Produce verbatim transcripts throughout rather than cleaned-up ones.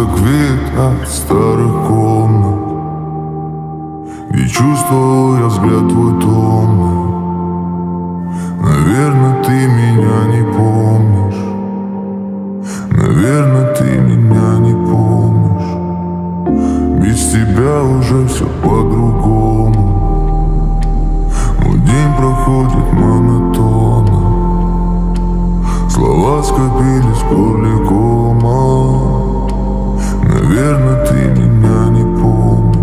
как вид от старых комнат, где чувствовал я взгляд твой томный. Наверное, ты меня не помнишь, наверное, ты меня не помнишь. Без тебя уже все по-другому. Мой день проходит монотонно, слова скопились в горле кома. Наверное, ты меня не помнишь.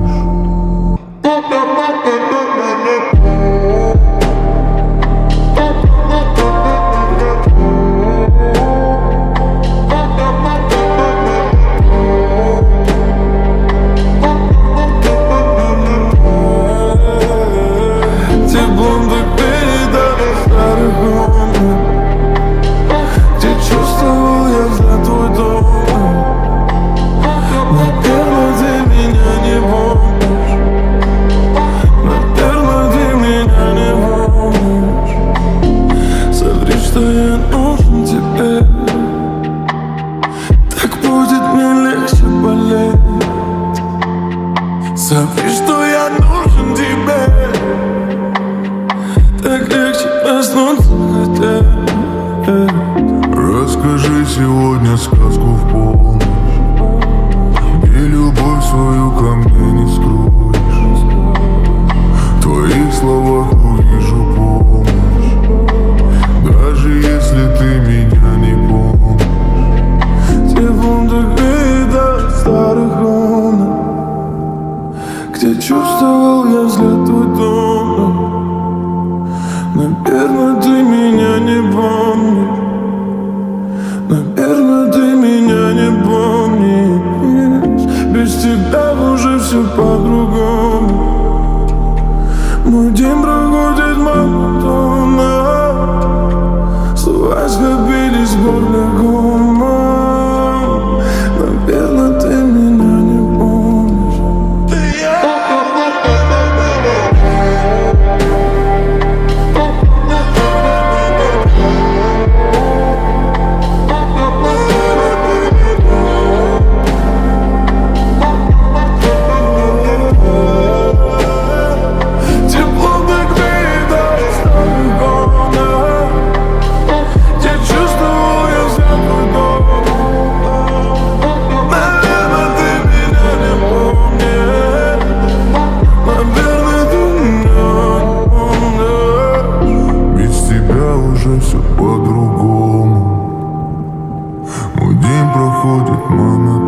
Что я нужен тебе, так будет мне легче болеть. Соври, что я нужен тебе, так легче проснуться хотеть. Расскажи сегодня сказку в полночь, где любовь свою ко мне не скроешь. В твоих словах увижу помощь, даже если ты меня не помнишь. Те вундервиды старых комнат, где чувствовал я взгляд твой томный. Наверное, ты меня не помнишь, наверное, ты меня не помнишь. Без тебя уже все по-другому. Мой день проходит монотонно, слова скопились в горле кома. Наверное, ты меня не помнишь. Все по-другому. Мой день проходит монотонно,